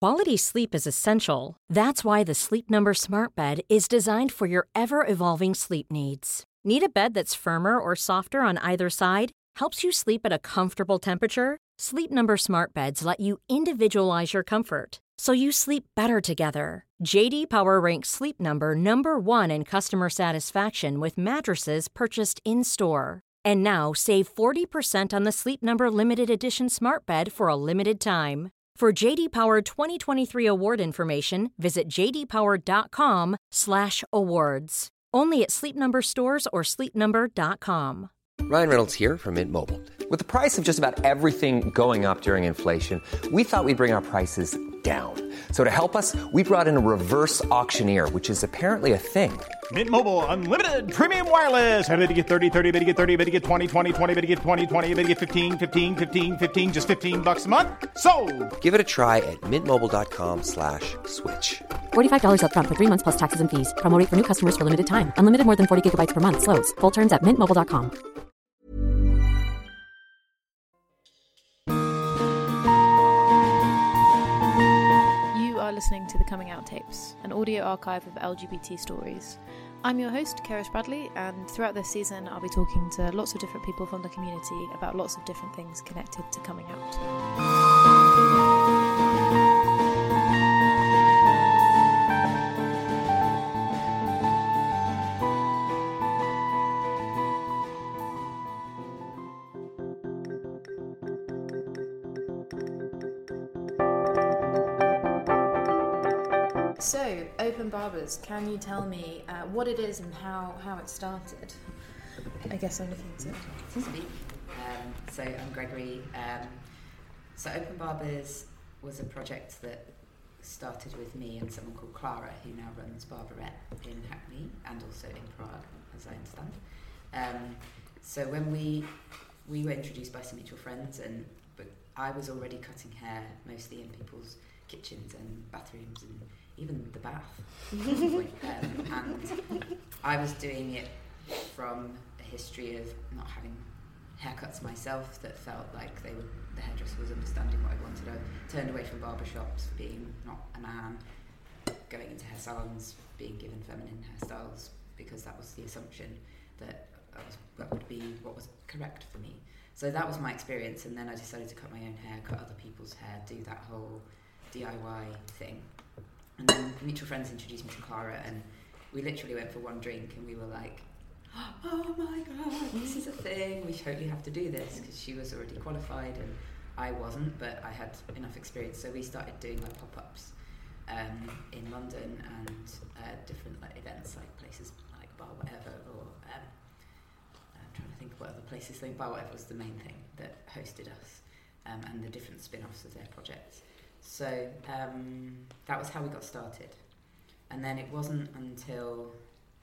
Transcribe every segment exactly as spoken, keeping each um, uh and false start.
Quality sleep is essential. That's why the Sleep Number Smart Bed is designed for your ever-evolving sleep needs. Need a bed that's firmer or softer on either side? Helps you sleep at a comfortable temperature? Sleep Number Smart Beds let you individualize your comfort, so you sleep better together. J D Power ranks Sleep Number number one in customer satisfaction with mattresses purchased in-store. And now, save forty percent on the Sleep Number Limited Edition Smart Bed for a limited time. For J D Power twenty twenty-three award information, visit j d power dot com slash awards. Only at Sleep Number stores or sleep number dot com. Ryan Reynolds here from Mint Mobile. With the price of just about everything going up during inflation, we thought we'd bring our prices down. So to help us, we brought in a reverse auctioneer, which is apparently a thing. Mint Mobile Unlimited Premium Wireless. How to get thirty, thirty, how to get thirty, how to get twenty, twenty, twenty, how to get twenty, twenty, how to get fifteen, fifteen, fifteen, fifteen, just fifteen bucks a month? Sold! Give it a try at mintmobile.com slash switch. forty-five dollars up front for three months plus taxes and fees. Promo rate for new customers for limited time. Unlimited more than forty gigabytes per month. Slows full terms at mint mobile dot com. You are listening to the Coming Out Tapes, an audio archive of L G B T stories. I'm your host, Keris Bradley, and throughout this season I'll be talking to lots of different people from the community about lots of different things connected to coming out. So, Open Barbers, can you tell me uh, what it is and how, how it started? I guess I'm looking to... to speak. Um, so, I'm Gregory. Um, so, Open Barbers was a project that started with me and someone called Clara, who now runs Barberette in Hackney and also in Prague, as I understand. Um, so, when we we were introduced by some mutual friends, and but I was already cutting hair mostly in people's kitchens and bathrooms and even the bath. um, and I was doing it from a history of not having haircuts myself that felt like they were, the hairdresser was understanding what I wanted. I turned away from barbershops, being not a man, going into hair salons, being given feminine hairstyles, because that was the assumption that, that, was, that would be what was correct for me. So that was my experience, and then I decided to cut my own hair, cut other people's hair, do that whole D I Y thing. And then mutual friends introduced me to Clara, and we literally went for one drink and we were like, oh my god, this is a thing, we totally have to do this, because she was already qualified and I wasn't, but I had enough experience. So we started doing like pop-ups um, in London and uh, different like events, like places like Bar Whatever, or um, I'm trying to think what other places. I think Bar Whatever was the main thing that hosted us, um, and the different spin-offs of their projects. So um, that was how we got started. And then it wasn't until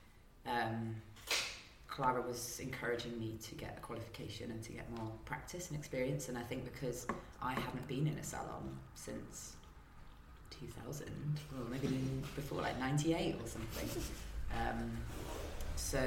um, Clara was encouraging me to get a qualification and to get more practice and experience. And I think because I hadn't been in a salon since two thousand, or maybe before, like ninety-eight or something. Um, so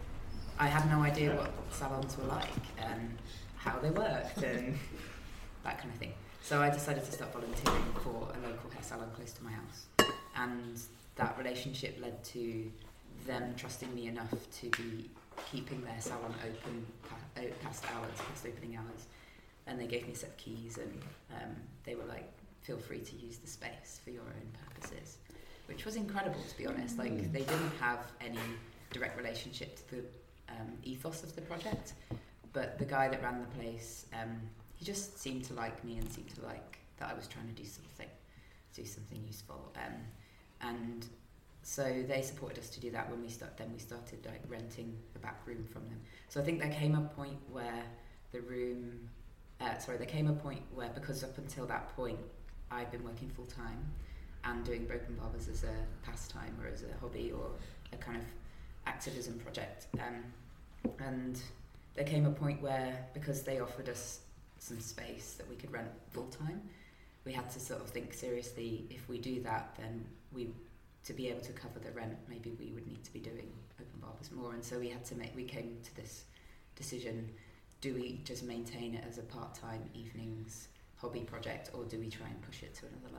I had no idea what salons were like and how they worked and that kind of thing. So I decided to start volunteering for a local hair salon close to my house. And that relationship led to them trusting me enough to be keeping their salon open pa- past hours, past opening hours. And they gave me a set of keys, and um, they were like, feel free to use the space for your own purposes. Which was incredible, to be honest. Like, they didn't have any direct relationship to the um, ethos of the project. But the guy that ran the place... Um, He just seemed to like me and seemed to like that I was trying to do something, do something useful. Um, and so they supported us to do that when we start. Then we started like renting the back room from them. So I think there came a point where the room, uh, sorry, there came a point where, because up until that point I'd been working full time and doing Broken Barbers as a pastime or as a hobby or a kind of activism project. Um, and there came a point where, because they offered us some space that we could rent full time, we had to sort of think seriously, if we do that, then we, to be able to cover the rent, maybe we would need to be doing Open Barbers more. And so we had to make, we came to this decision, do we just maintain it as a part-time evenings hobby project, or do we try and push it to another level?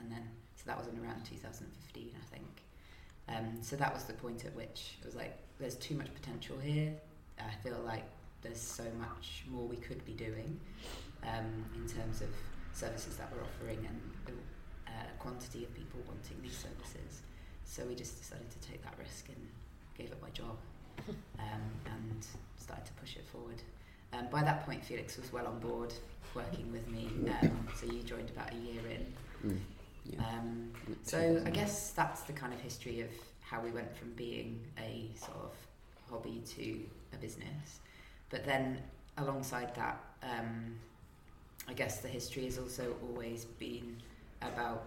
and then so that was in around two thousand fifteen, I think. Um, so that was the point at which it was like, there's too much potential here. I feel like there's so much more we could be doing um, in terms of services that we're offering and the uh, quantity of people wanting these services. So we just decided to take that risk and gave up my job um, and started to push it forward. Um, by that point, Felix was well on board working with me. Um, so you joined about a year in. Mm. Yeah. Um, so I guess that's the kind of history of how we went from being a sort of hobby to a business. But then alongside that, um, I guess the history has also always been about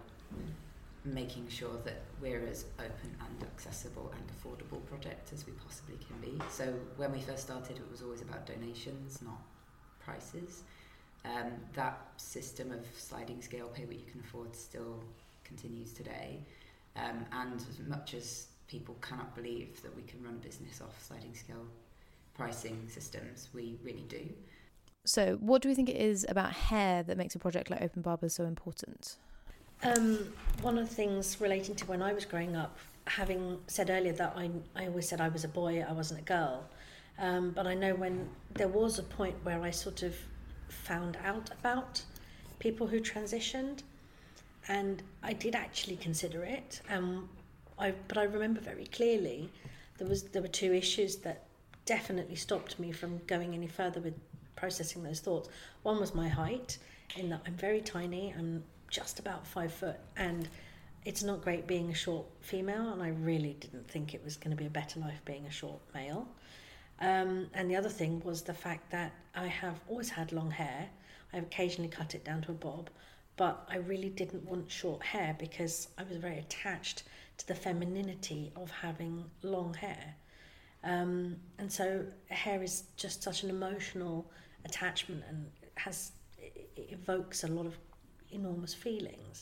making sure that we're as open and accessible and affordable project as we possibly can be. So when we first started, it was always about donations, not prices. Um, that system of sliding scale, pay what you can afford, still continues today. Um, and as much as people cannot believe that we can run a business off sliding scale pricing systems, we really do. So what do we think it is about hair that makes a project like Open Barbers so important? Um, one of the things relating to when I was growing up, having said earlier that I, I always said I was a boy, I wasn't a girl. Um, but I know when there was a point where I sort of found out about people who transitioned, and I did actually consider it. Um, I, but I remember very clearly there was there were two issues that definitely stopped me from going any further with processing those thoughts. One was my height, in that I'm very tiny. I'm just about five foot, and it's not great being a short female, and I really didn't think it was going to be a better life being a short male. Um, and the other thing was the fact that I have always had long hair. I've occasionally cut it down to a bob, but I really didn't want short hair because I was very attached to the femininity of having long hair. Um, and so hair is just such an emotional attachment, and it has it evokes a lot of enormous feelings.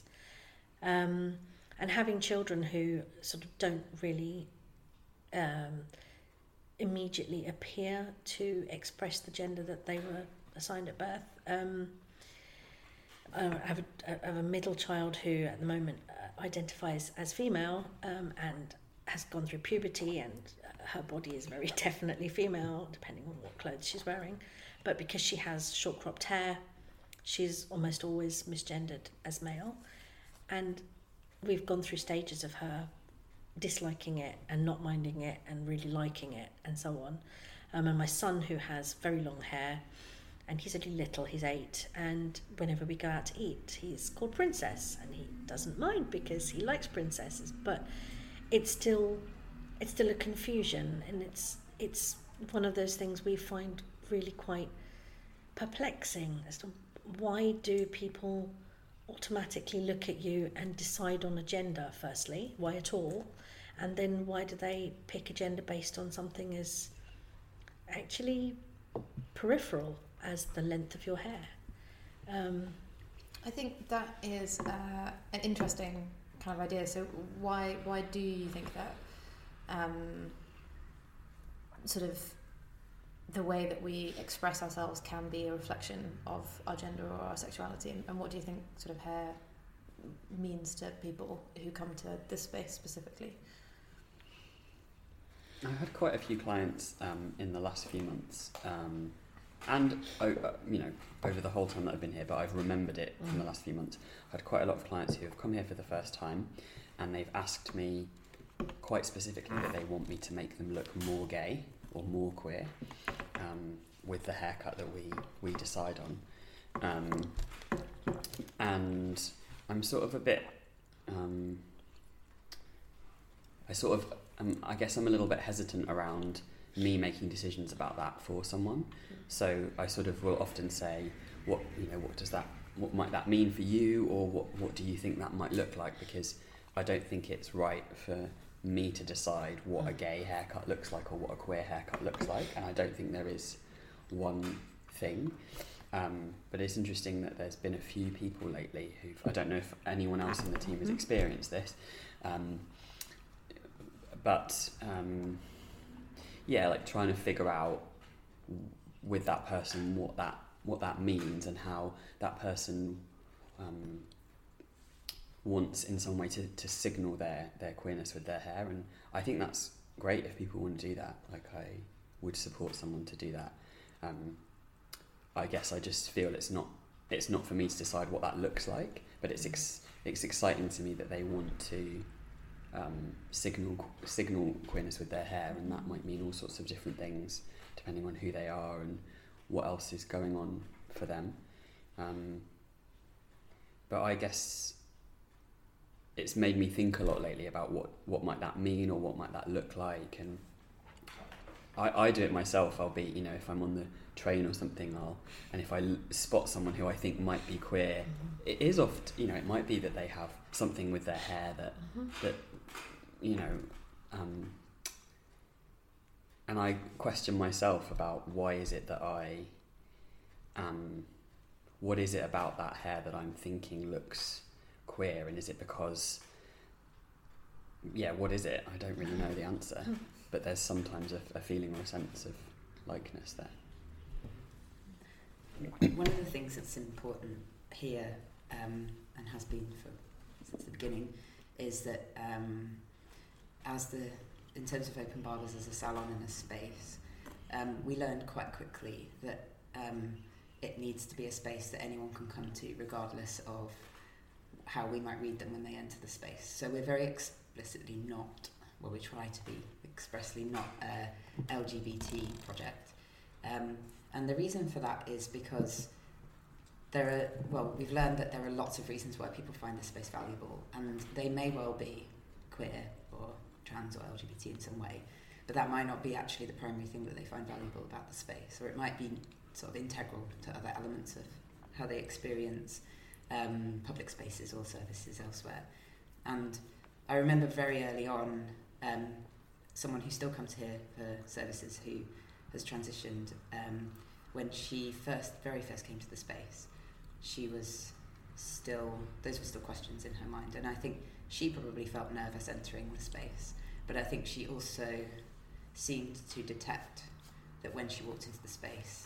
Um, and having children who sort of don't really um, immediately appear to express the gender that they were assigned at birth. Um, I have a, I have a middle child who at the moment uh, identifies as female um, and has gone through puberty, and her body is very definitely female depending on what clothes she's wearing. But because she has short cropped hair, she's almost always misgendered as male. And we've gone through stages of her disliking it and not minding it and really liking it and so on. Um, and my son, who has very long hair, and he's only little, he's eight, and whenever we go out to eat, he's called Princess, and he doesn't mind because he likes princesses. But it's still it's still a confusion, and it's it's one of those things we find really quite perplexing as to why do people automatically look at you and decide on a gender, firstly, why at all, and then why do they pick a gender based on something as actually peripheral as the length of your hair. Um, I think that is uh, an interesting kind of idea. So why why do you think that um, sort of the way that we express ourselves can be a reflection of our gender or our sexuality, and, and what do you think sort of hair means to people who come to this space specifically? I've had quite a few clients um, in the last few months, um, and oh, uh, you know, over the whole time that I've been here, but I've remembered it from the last few months. I've had quite a lot of clients who have come here for the first time, and they've asked me quite specifically that they want me to make them look more gay or more queer um, with the haircut that we, we decide on. Um, and I'm sort of a bit, um, I sort of, um, I guess I'm a little bit hesitant around me making decisions about that for someone. So I sort of will often say, what, you know, what does that, what might that mean for you, or what, what do you think that might look like? Because I don't think it's right for me to decide what a gay haircut looks like or what a queer haircut looks like, and I don't think there is one thing. Um, but it's interesting that there's been a few people lately who've, I don't know if anyone else in the team has experienced this, um, but um, yeah, like trying to figure out with that person what that what that means and how that person um, wants in some way to, to signal their, their queerness with their hair, and I think that's great if people want to do that. Like, I would support someone to do that. Um, I guess I just feel it's not it's not for me to decide what that looks like, but it's ex- it's exciting to me that they want to um, signal signal queerness with their hair, and that might mean all sorts of different things depending on who they are and what else is going on for them. Um, but I guess it's made me think a lot lately about what, what might that mean or what might that look like. And I, I do it myself. I'll be, you know, if I'm on the train or something, I'll, and if I l- spot someone who I think might be queer, mm-hmm. it is oft, you know, it might be that they have something with their hair that, mm-hmm. that, you know, um, and I question myself about why is it that I, um, what is it about that hair that I'm thinking looks queer, and is it because, yeah, what is it? I don't really know the answer, but there's sometimes a, a feeling or a sense of likeness there. One of the things that's important here, um, and has been for since the beginning, is that um, as the in terms of Open Barbers as a salon and a space, um, we learned quite quickly that um, it needs to be a space that anyone can come to regardless of how we might read them when they enter the space. So we're very explicitly not, well, we try to be expressly not a L G B T project. Um, and the reason for that is because there are, well, we've learned that there are lots of reasons why people find this space valuable, and they may well be queer or trans or L G B T in some way, but that might not be actually the primary thing that they find valuable about the space, or it might be sort of integral to other elements of how they experience um, public spaces or services elsewhere. And I remember very early on um, someone who still comes here for services who has transitioned, um, when she first, very first came to the space, she was still, those were still questions in her mind, and I think she probably felt nervous entering the space, but I think she also seemed to detect that when she walked into the space,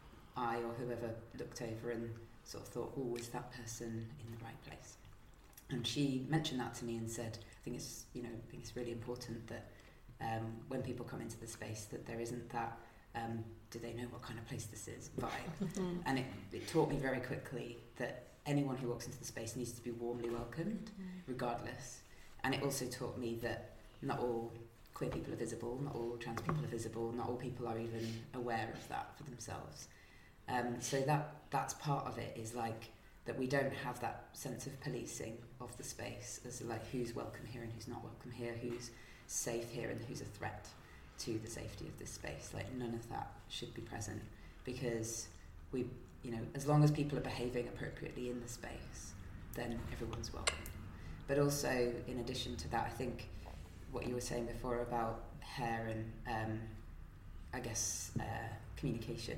I or whoever looked over and sort of thought, oh, is that person in the right place? And she mentioned that to me and said, I think it's, you know, I think it's really important that um, when people come into the space, that there isn't that, um, do they know what kind of place this is vibe? And it, it taught me very quickly that anyone who walks into the space needs to be warmly welcomed, regardless. And it also taught me that not all queer people are visible, not all trans people are visible, not all people are even aware of that for themselves. Um, so that that's part of it, is like that we don't have that sense of policing of the space as like who's welcome here and who's not welcome here, who's safe here and who's a threat to the safety of this space. Like none of that should be present, because we, you know, as long as people are behaving appropriately in the space, then everyone's welcome. But also, in addition to that, I think what you were saying before about hair and um, I guess uh, communication,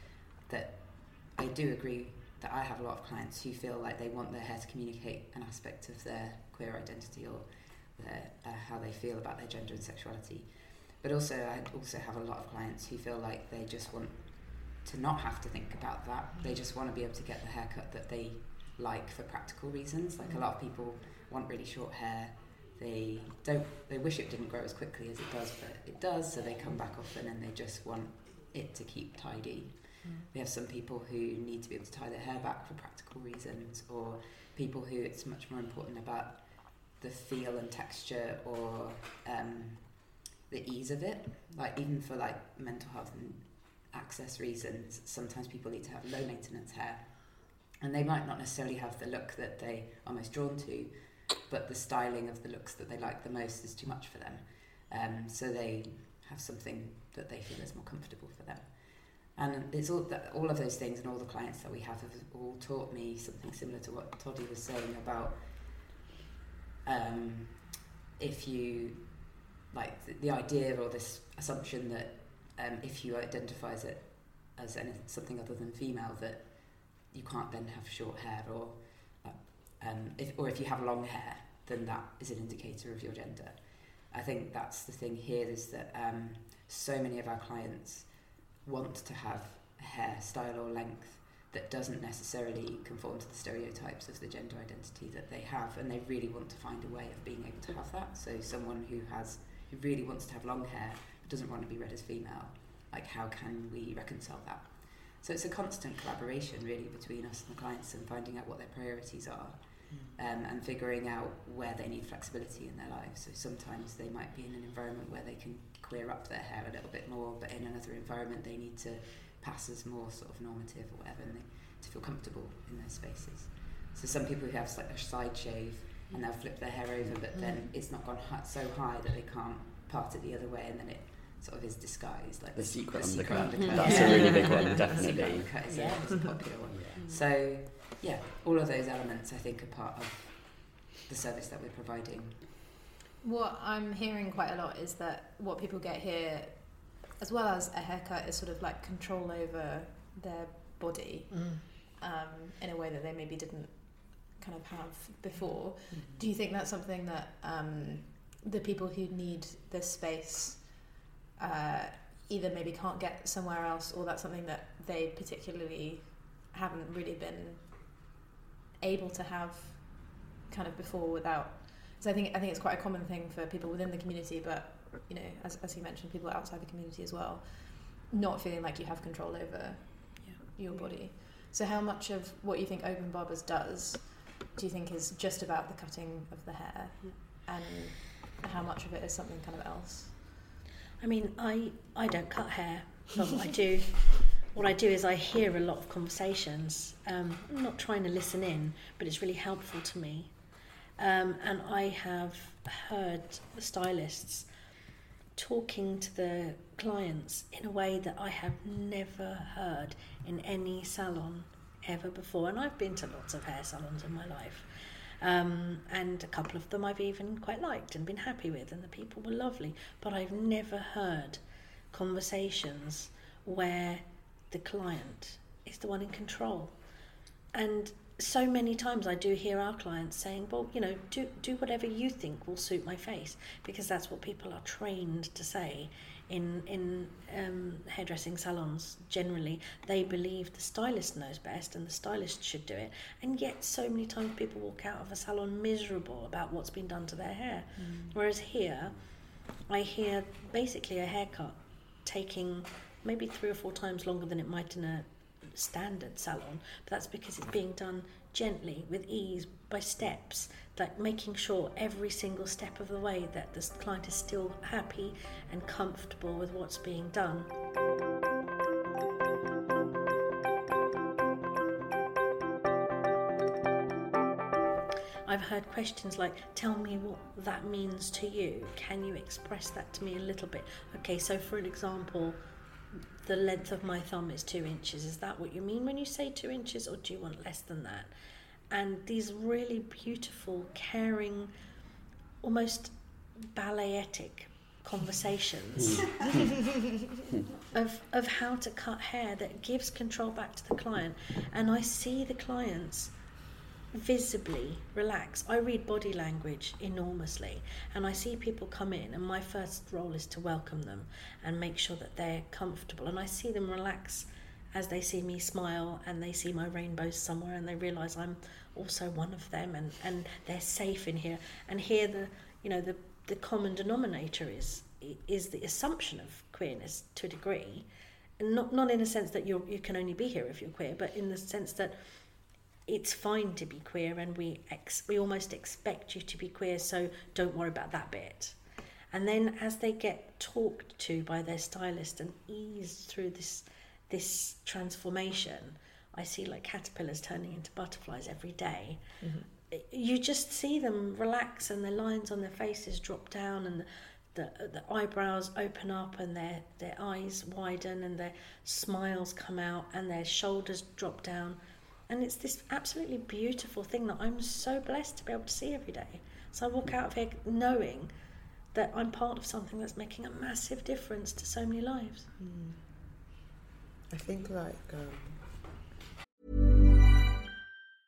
that I do agree that I have a lot of clients who feel like they want their hair to communicate an aspect of their queer identity or their, uh, how they feel about their gender and sexuality. But also, I also have a lot of clients who feel like they just want to not have to think about that. They just want to be able to get the haircut that they like for practical reasons. Like a lot of people want really short hair. They don't. They wish it didn't grow as quickly as it does, but it does. So they come back often, and they just want it to keep tidy. Mm. We have some people who need to be able to tie their hair back for practical reasons, or people who it's much more important about the feel and texture, or um, the ease of it. Like even for like mental health and access reasons, sometimes people need to have low maintenance hair, and they might not necessarily have the look that they are most drawn to, but the styling of the looks that they like the most is too much for them. Um, so they have something that they feel is more comfortable for them. And it's all that, all of those things, and all the clients that we have have all taught me something similar to what Toddy was saying about um, if you, like the, the idea or this assumption that um, if you identify as, it, as anything, something other than female, that you can't then have short hair, or Um, if, or if you have long hair, then that is an indicator of your gender. I think that's the thing here, is that um, so many of our clients want to have a hairstyle or length that doesn't necessarily conform to the stereotypes of the gender identity that they have, and they really want to find a way of being able to have that. So someone who has who really wants to have long hair but doesn't want to be read as female, like how can we reconcile that? So it's a constant collaboration really between us and the clients, and finding out what their priorities are, mm. um, and figuring out where they need flexibility in their lives. So sometimes they might be in an environment where they can queer up their hair a little bit more, but in another environment they need to pass as more sort of normative or whatever, and they, to feel comfortable in those spaces. So some people who have like a side shave and they'll flip their hair over, but mm. then it's not gone hi- so high that they can't part it the other way, and then it sort of is disguised, like the secret, the secret undercut. undercut. That's yeah. a really big one, definitely. The secret undercut is, yeah. a, is a popular one. Yeah. So yeah, all of those elements I think are part of the service that we're providing. What I'm hearing quite a lot is that what people get here, as well as a haircut, is sort of like control over their body, mm. um, in a way that they maybe didn't kind of have before. Mm-hmm. Do you think that's something that um, the people who need this space uh, either maybe can't get somewhere else, or that's something that they particularly haven't really been able to have kind of before without? So I think I think it's quite a common thing for people within the community, but you know, as as you mentioned, people outside the community as well, not feeling like you have control over yeah. your body. So how much of what you think Open Barbers does do you think is just about the cutting of the hair, and how much of it is something kind of else? I mean, I I don't cut hair, but what I do, what I do is I hear a lot of conversations. Um, I'm not trying to listen in, but it's really helpful to me. Um, and I have heard the stylists talking to the clients in a way that I have never heard in any salon ever before. And I've been to lots of hair salons in my life. Um, and a couple of them I've even quite liked and been happy with, and the people were lovely. But I've never heard conversations where the client is the one in control. And so many times I do hear our clients saying, well, you know, do do whatever you think will suit my face, because that's what people are trained to say in in um, hairdressing salons. Generally, they believe the stylist knows best and the stylist should do it. And yet so many times people walk out of a salon miserable about what's been done to their hair. Mm. Whereas here, I hear basically a haircut taking maybe three or four times longer than it might in a standard salon, but that's because it's being done gently, with ease, by steps, like making sure every single step of the way that the client is still happy and comfortable with what's being done. I've heard questions like, tell me what that means to you. Can you express that to me a little bit? Okay, so for an example, the length of my thumb is two inches. Is that what you mean when you say two inches, or do you want less than that? And these really beautiful, caring, almost balletic conversations of of how to cut hair that gives control back to the client. And I see the clients visibly relax. I read body language enormously, and I see people come in, and my first role is to welcome them and make sure that they're comfortable, and I see them relax as they see me smile, and they see my rainbows somewhere, and they realise I'm also one of them, and, and they're safe in here. And here the you know the the common denominator is is the assumption of queerness to a degree, and not not in a sense that you you can only be here if you're queer, but in the sense that it's fine to be queer, and we ex- we almost expect you to be queer, so don't worry about that bit. And then as they get talked to by their stylist and eased through this this transformation, I see like caterpillars turning into butterflies every day. Mm-hmm. You just see them relax, and the lines on their faces drop down, and the, the, the eyebrows open up, and their, their eyes widen, and their smiles come out, and their shoulders drop down. And it's this absolutely beautiful thing that I'm so blessed to be able to see every day. So I walk out of here knowing that I'm part of something that's making a massive difference to so many lives. Mm. I think like um,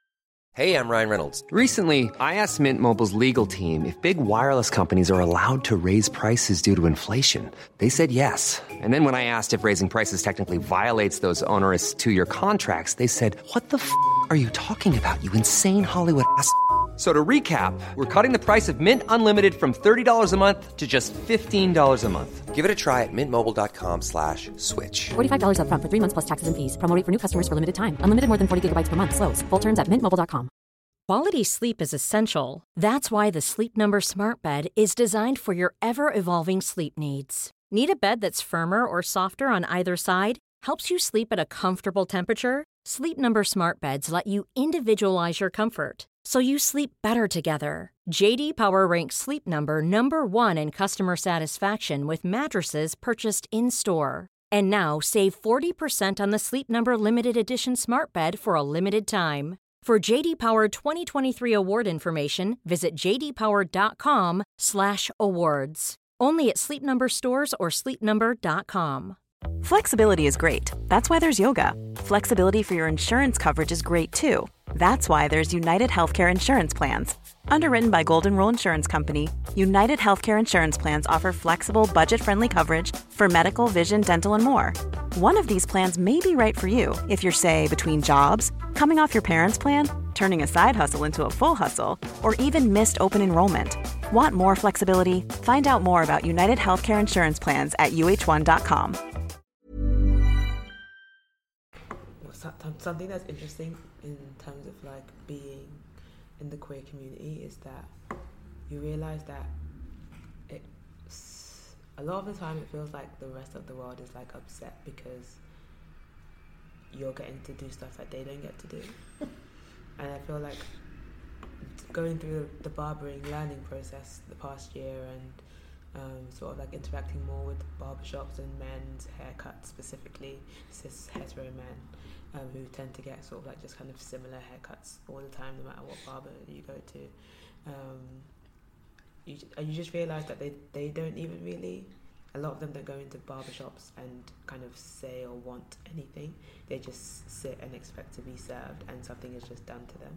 Hey, I'm Ryan Reynolds. Recently, I asked Mint Mobile's legal team if big wireless companies are allowed to raise prices due to inflation. They said yes. And then when I asked if raising prices technically violates those onerous two-year contracts, they said, what the f*** are you talking about, you insane Hollywood ass f- So to recap, we're cutting the price of Mint Unlimited from thirty dollars a month to just fifteen dollars a month. Give it a try at mintmobile.com slash switch. forty-five dollars up front for three months plus taxes and fees. Promo rate for new customers for limited time. Unlimited more than forty gigabytes per month. Slows full terms at mint mobile dot com. Quality sleep is essential. That's why the Sleep Number Smart Bed is designed for your ever-evolving sleep needs. Need a bed that's firmer or softer on either side? Helps you sleep at a comfortable temperature? Sleep Number Smart Beds let you individualize your comfort, so you sleep better together. J D Power ranks Sleep Number number one in customer satisfaction with mattresses purchased in-store. And now save forty percent on the Sleep Number Limited Edition Smart Bed for a limited time. For J D Power twenty twenty-three award information, visit j d power dot com slash awards. Only at Sleep Number stores or sleep number dot com. Flexibility is great. That's why there's yoga. Flexibility for your insurance coverage is great too. That's why there's United Healthcare Insurance Plans. Underwritten by Golden Rule Insurance Company, United Healthcare Insurance Plans offer flexible, budget-friendly coverage for medical, vision, dental, and more. One of these plans may be right for you if you're, say, between jobs, coming off your parents' plan, turning a side hustle into a full hustle, or even missed open enrollment. Want more flexibility? Find out more about United Healthcare Insurance Plans at u h one dot com. Something that's interesting in terms of like being in the queer community is that you realize that it's a lot of the time it feels like the rest of the world is like upset because you're getting to do stuff that they don't get to do. And I feel like going through the barbering learning process the past year and um, sort of like interacting more with barbershops and men's haircuts, specifically cis hetero men um, who tend to get sort of like just kind of similar haircuts all the time, no matter what barber you go to. Um, you, you just realise that they, they don't even really, a lot of them don't go into barbershops and kind of say or want anything. They just sit and expect to be served and something is just done to them.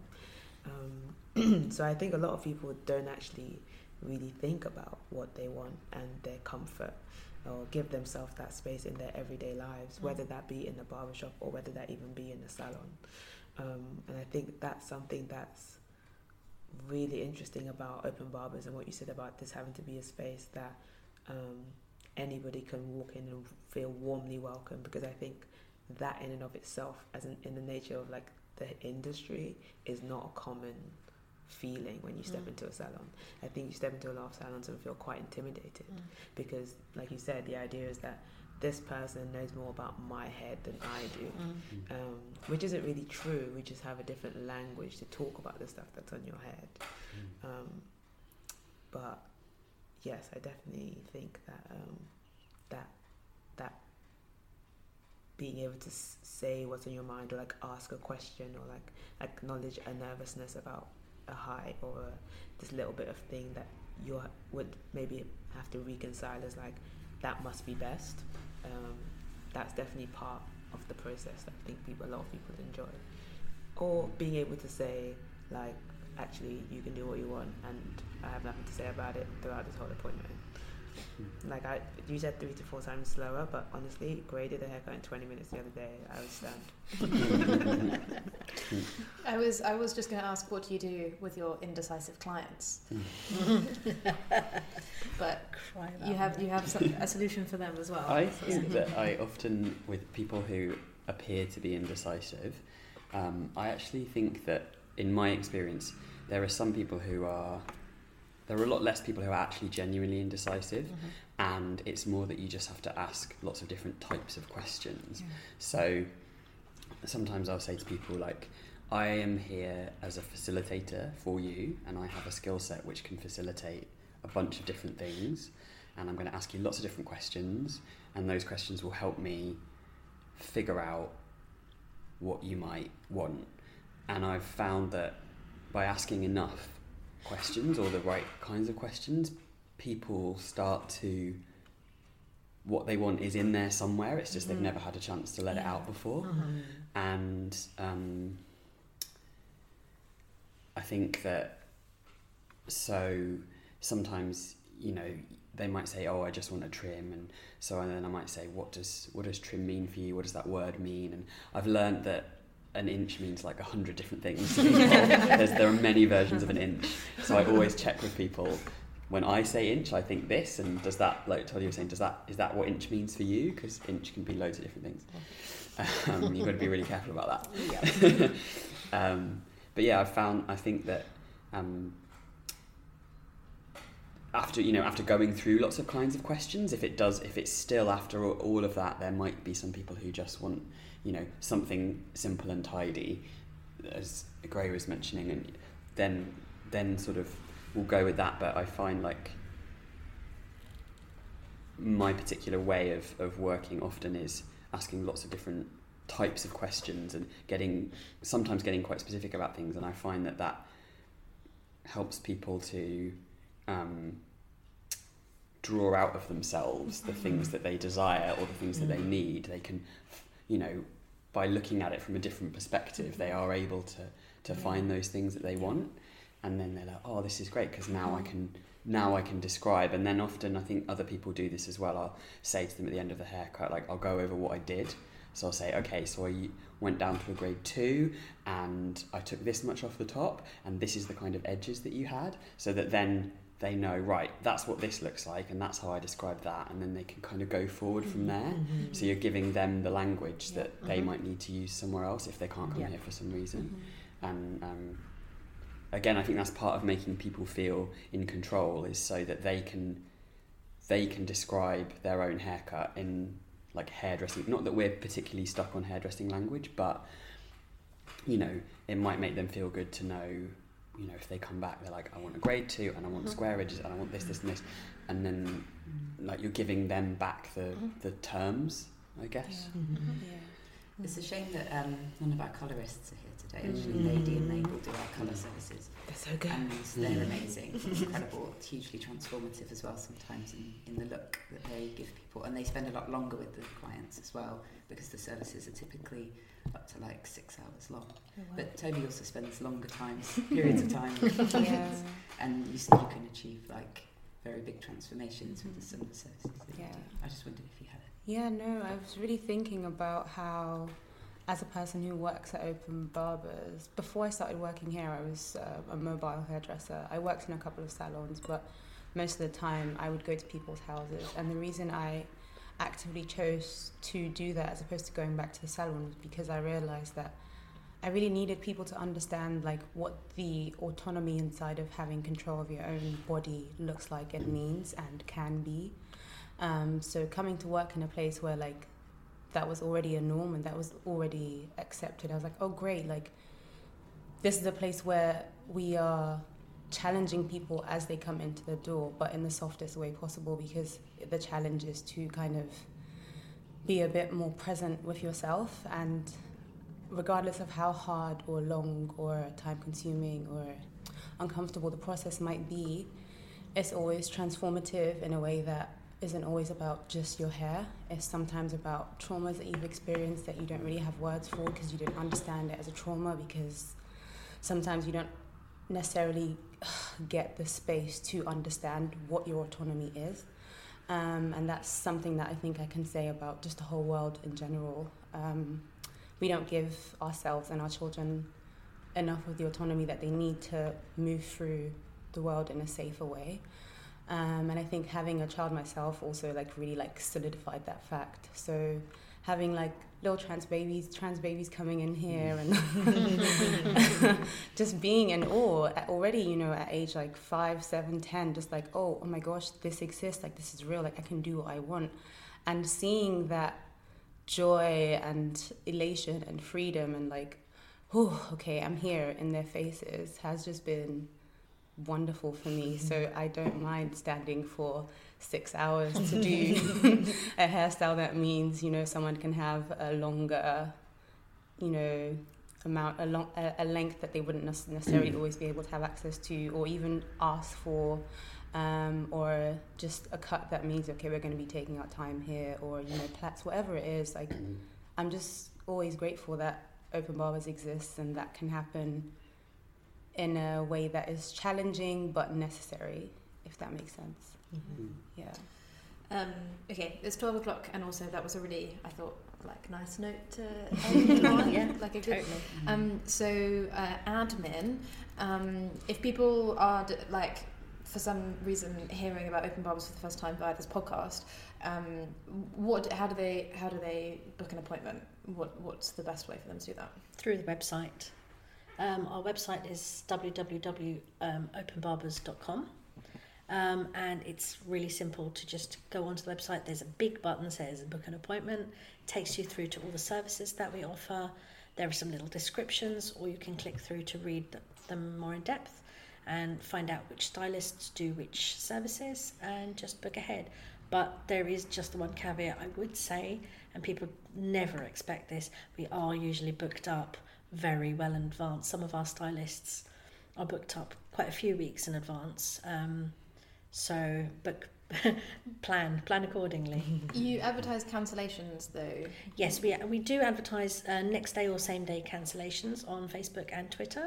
Um, so I think a lot of people don't actually really think about what they want and their comfort, or give themselves that space in their everyday lives, whether that be in a barbershop or whether that even be in a salon. Um, and I think that's something that's really interesting about Open Barbers and what you said about this having to be a space that um, anybody can walk in and feel warmly welcome, because I think that in and of itself, as in, in the nature of like the industry, is not a common feeling when you step mm. into a salon. I think you step into a lot of salons and feel quite intimidated mm. because, like you said, the idea is that this person knows more about my head than I do, mm. um, which isn't really true. We just have a different language to talk about the stuff that's on your head. Mm. Um, but yes, I definitely think that um, that that being able to s- say what's on your mind, or like ask a question, or like acknowledge a nervousness about a high or a, this little bit of thing that you would maybe have to reconcile as like, that must be best. Um, that's definitely part of the process that I think people, a lot of people enjoy. Or being able to say like, actually you can do what you want and I have nothing to say about it throughout this whole appointment. Like I, you said three to four times slower, but honestly, Gray did a haircut in twenty minutes the other day. I was stunned. I was, I was just going to ask, what do you do with your indecisive clients? But you have, you have some, a solution for them as well. I think that I often, with people who appear to be indecisive, um, I actually think that, in my experience, there are some people who are. There are a lot less people who are actually genuinely indecisive, mm-hmm. and it's more that you just have to ask lots of different types of questions. Yeah. So sometimes I'll say to people like, I am here as a facilitator for you, and I have a skill set which can facilitate a bunch of different things, and I'm going to ask you lots of different questions, and those questions will help me figure out what you might want. And I've found that by asking enough questions, or the right kinds of questions, people start to, what they want is in there somewhere, it's just mm-hmm. they've never had a chance to let yeah. it out before. Mm-hmm. And um, I think that, so sometimes, you know, they might say, oh, I just want a trim, and so and then I might say, what does what does trim mean for you? What does that word mean? And I've learned that an inch means like a hundred different things to people. There's, there are many versions of an inch, so I always check with people. When I say inch, I think this, and does that, like Tolly was saying, does that is that what inch means for you? Because inch can be loads of different things. Um, you've got to be really careful about that. Yeah. um, but yeah, I've found, I think that um, after, you know, after going through lots of kinds of questions, if it does, if it's still after all of that, there might be some people who just want, you know, something simple and tidy, as Gray was mentioning, and then then sort of we'll go with that. But I find like my particular way of, of working often is asking lots of different types of questions and getting sometimes getting quite specific about things, and I find that that helps people to um, draw out of themselves the things that they desire or the things that they need. They can, you know, by looking at it from a different perspective, they are able to to find those things that they want, and then they're like, oh, this is great, because now I can now I can describe. And then often I think other people do this as well. I'll say to them at the end of the haircut, like, I'll go over what I did. So I'll say, okay, so I went down to a grade two and I took this much off the top, and this is the kind of edges that you had, so that then they know, right, that's what this looks like, and that's how I describe that, and then they can kind of go forward from there. Mm-hmm. So you're giving them the language yeah. that mm-hmm. they might need to use somewhere else if they can't come yeah. here for some reason. Mm-hmm. And um, again, I think that's part of making people feel in control, is so that they can they can describe their own haircut in like hairdressing. Not that we're particularly stuck on hairdressing language, but you know, it might make them feel good to know, you know, if they come back, they're like, I want a grade two, and I want square edges, and I want this, this, and this, and then like you're giving them back the the terms, I guess. Yeah. Mm-hmm. Yeah. It's a shame that um, none of our colourists are here today. Actually, Lady and Mabel do our colour services. They're so good. And they're amazing, incredible, hugely transformative as well sometimes in, in the look that they give people. And they spend a lot longer with the clients as well, because the services are typically up to like six hours long. Oh, wow. But Toby also spends longer times, periods of time with the clients. Yeah. And you still can achieve like very big transformations with the similar services that yeah. you do. I just wondered if you had it. Yeah, no, I was really thinking about how, as a person who works at Open Barbers, before I started working here, I was uh, a mobile hairdresser. I worked in a couple of salons, but most of the time I would go to people's houses. And the reason I actively chose to do that as opposed to going back to the salon was because I realized that I really needed people to understand like what the autonomy inside of having control of your own body looks like and means and can be. Um, so coming to work in a place where like that was already a norm and that was already accepted, I was like, oh great, like this is a place where we are challenging people as they come into the door, but in the softest way possible, because the challenge is to kind of be a bit more present with yourself, and regardless of how hard or long or time consuming or uncomfortable the process might be, it's always transformative in a way that isn't always about just your hair. It's sometimes about traumas that you've experienced that you don't really have words for because you didn't understand it as a trauma, because sometimes you don't necessarily get the space to understand what your autonomy is. Um, and that's something that I think I can say about just the whole world in general. Um, we don't give ourselves and our children enough of the autonomy that they need to move through the world in a safer way. Um, and I think having a child myself also like really like solidified that fact. So having like little trans babies, trans babies coming in here and just being in awe at already, you know, at age like five, seven, ten, just like, oh, oh my gosh, this exists, like this is real, like I can do what I want. And seeing that joy and elation and freedom and like, oh, okay, I'm here in their faces has just been wonderful for me. So I don't mind standing for six hours to do a hairstyle that means, you know, someone can have a longer, you know, amount, a, long, a, a length that they wouldn't necessarily always be able to have access to or even ask for, um, or just a cut that means, okay, we're going to be taking our time here, or, you know, plaits, whatever it is. Like, I'm just always grateful that Open Barbers exists and that can happen in a way that is challenging but necessary, if that makes sense. Mm-hmm. Yeah. Um, okay, it's twelve o'clock, and also that was a really, I thought, like nice note to end on. Yeah, like a good. totally. Um, so uh, admin, um, if people are d- like for some reason hearing about Open Barbers for the first time via this podcast, um, what, how do they, how do they book an appointment? What, what's the best way for them to do that? Through the website. Um, our website is w w w dot open barbers dot com. Um, and it's really simple to just go onto the website. There's a big button that says book an appointment, takes you through to all the services that we offer. There are some little descriptions, or you can click through to read them more in depth and find out which stylists do which services and just book ahead. But there is just the one caveat I would say, and people never expect this, we are usually booked up very well in advance. Some of our stylists are booked up quite a few weeks in advance. Um, So, but plan, plan accordingly. You advertise cancellations though? Yes, we we do advertise uh, next day or same day cancellations on Facebook and Twitter.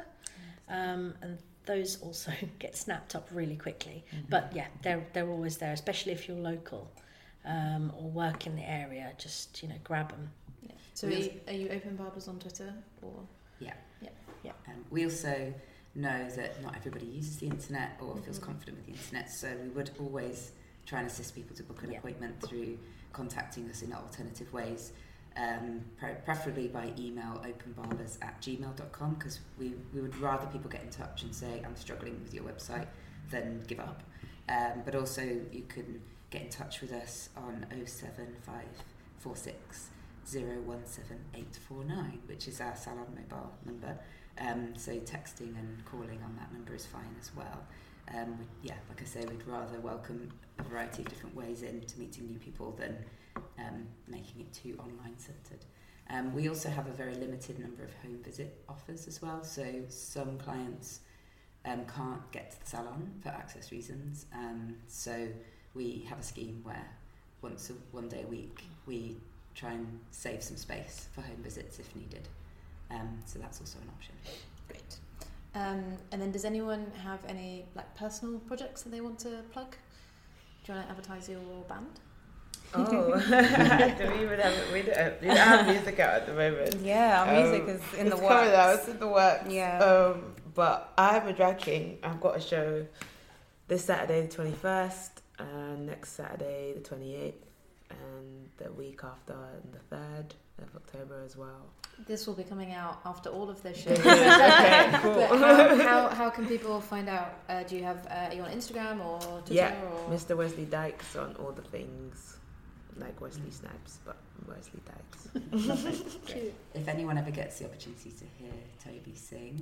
Um, and those also get snapped up really quickly. Mm-hmm. But yeah, they're, they're always there, especially if you're local um, or work in the area, just, you know, grab them. Yeah. So are you, are you Open Barbers on Twitter? Or? Yeah. Yeah. Yeah. Um, we also know that not everybody uses the internet or feels Mm-hmm. confident with the internet, so we would always try and assist people to book an Yeah. appointment through contacting us in alternative ways, um, pre- preferably by email openbarbers at gmail dot com, because we, we would rather people get in touch and say, I'm struggling with your website, than give up. Um, but also you can get in touch with us on oh seven five four six oh one seven eight four nine, which is our salon mobile number. Um, so texting and calling on that number is fine as well. Um, we, yeah, like I say, we'd rather welcome a variety of different ways into meeting new people than um, making it too online centred. Um, we also have a very limited number of home visit offers as well. So some clients um, can't get to the salon for access reasons. Um, so we have a scheme where once a, one day a week we try and save some space for home visits if needed. Um, so that's also an option. Great. Um, and then does anyone have any like personal projects that they want to plug? Do you want to advertise your band? Oh, do we even have it? We don't, we don't have music out at the moment. Yeah, our music Um, is in the it's works. coming out, it's in the works. Yeah. Um, but I'm a drag king. I've got a show this Saturday the twenty-first, and next Saturday the twenty-eighth, and the week after and the third of October as well. This will be coming out after all of those shows. Okay, cool. But how, how, how can people find out? Uh, do you have, uh, are you on Instagram or Twitter? Yeah, or? Mister Wesley Dykes on all the things, like Wesley Snipes, but Wesley Dykes. Cute. If anyone ever gets the opportunity to hear Toby sing,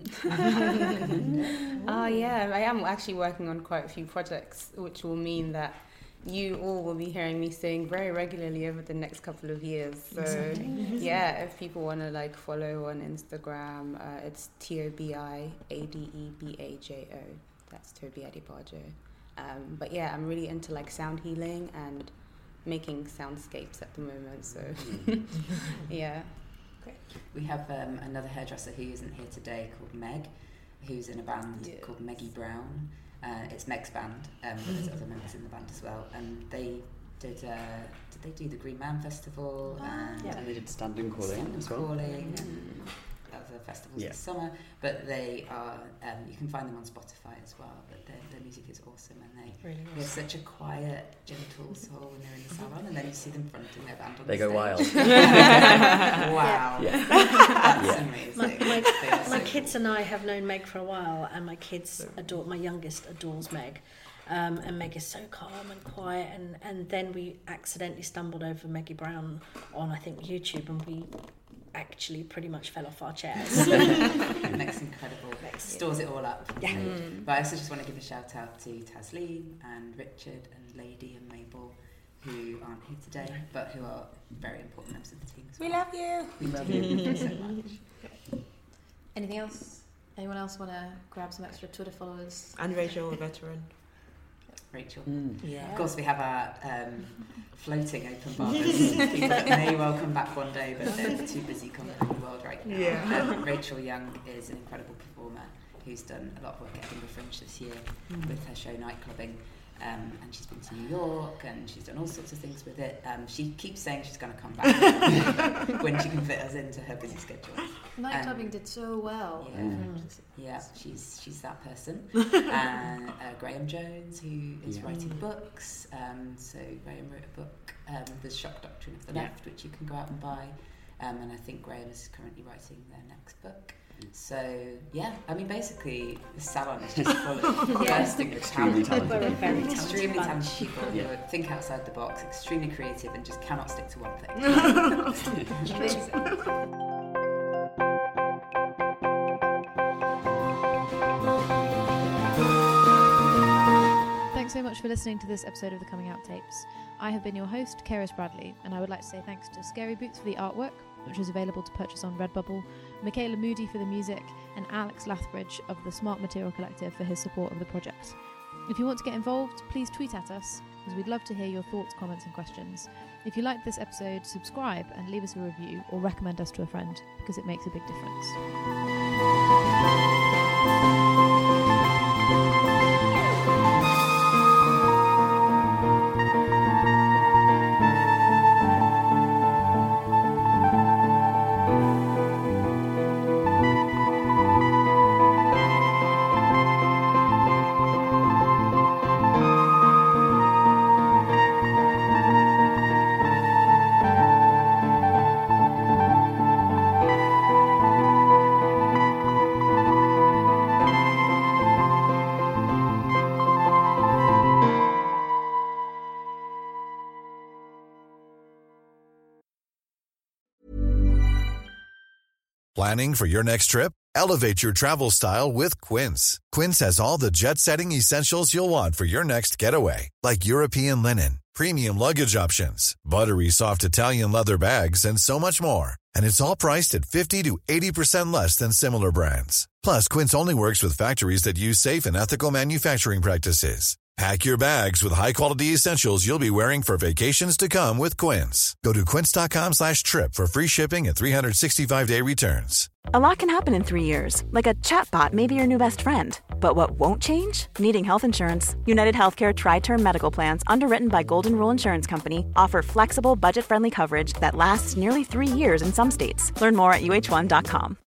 Oh yeah, I am actually working on quite a few projects, which will mean that you all will be hearing me sing very regularly over the next couple of years. So yeah, if people want to like follow on Instagram, uh, it's T O B I A D E B A J O. That's Toby Adebajo. Um, but yeah, I'm really into like sound healing and making soundscapes at the moment. So yeah. Great. we have um, another hairdresser who isn't here today called Meg, who's in a band Yes. called Meggie Brown. Uh, it's Meg's band, um, but there's other members in the band as well. And they did, uh, did they do the Green Man Festival? And Yeah. And they did Stand and Calling Stand as and well. Calling and other festivals Yeah. this summer. But they are, um, you can find them on Spotify as well. But their, their music is awesome, and they Really they're awesome. such a quiet, gentle soul when they're in the salon, and then you see them fronting their band on They the go stage. wild. Wow, Yeah. that's Yeah. amazing. My, They my, are my so kids cool. and I have known Meg for a while, and my kids adore, my youngest adores Meg. Um, and Meg is so calm and quiet, and, and then we accidentally stumbled over Meggie Brown on, I think, YouTube, and we actually pretty much fell off our chairs. Meg's incredible. Meg's Stores it all up. Yeah. So- But I also just want to give a shout out to Tasleen and Richard and Lady and Mabel, who aren't here today, but who are very important members of the team as well. We love you. We love you so much. Anything else? Anyone else want to grab some extra Twitter followers? And Rachel, a veteran. Rachel. Mm. Yeah. Of course, we have our um, floating open barbers, people that may well come back one day, but they're too busy conquering the world right now. Yeah. Um, Rachel Young is an incredible performer who's done a lot of work at Edinburgh Fringe this year Mm. with her show Nightclubbing. Um, and she's been to New York and she's done all sorts of things with it. Um, she keeps saying she's going to come back when she can fit us into her busy schedule. Nightclubbing Um, did so well. Yeah, Mm. yeah, she's she's that person. And uh, Graham Jones, who is Yeah. writing books. Um, so Graham wrote a book, um, The Shock Doctrine of the Yeah. Left, which you can go out and buy. Um, and I think Graham is currently writing their next book. So yeah, I mean basically the salon is just full of Yeah. bursting with Extremely talent. talented. We're a very talented Extremely bunch. talented people who Yeah. think outside the box, extremely creative, and just cannot stick to one thing. Thanks so much for listening to this episode of the Coming Out Tapes. I have been your host, Keris Bradley, and I would like to say thanks to Scary Boots for the artwork, which is available to purchase on Redbubble, Michaela Moody for the music, and Alex Lathbridge of the Smart Material Collective for his support of the project. If you want to get involved, please tweet at us, as we'd love to hear your thoughts, comments, and questions. If you liked this episode, subscribe and leave us a review or recommend us to a friend, because it makes a big difference. Planning for your next trip? Elevate your travel style with Quince. Quince has all the jet-setting essentials you'll want for your next getaway, like European linen, premium luggage options, buttery soft Italian leather bags, and so much more. And it's all priced at fifty to eighty percent less than similar brands. Plus, Quince only works with factories that use safe and ethical manufacturing practices. Pack your bags with high-quality essentials you'll be wearing for vacations to come with Quince. Go to quince.com slash trip for free shipping and three sixty-five day returns. A lot can happen in three years, like a chatbot may be your new best friend. But what won't change? Needing health insurance. United Healthcare Tri-Term Medical Plans, underwritten by Golden Rule Insurance Company, offer flexible, budget-friendly coverage that lasts nearly three years in some states. Learn more at U H one dot com.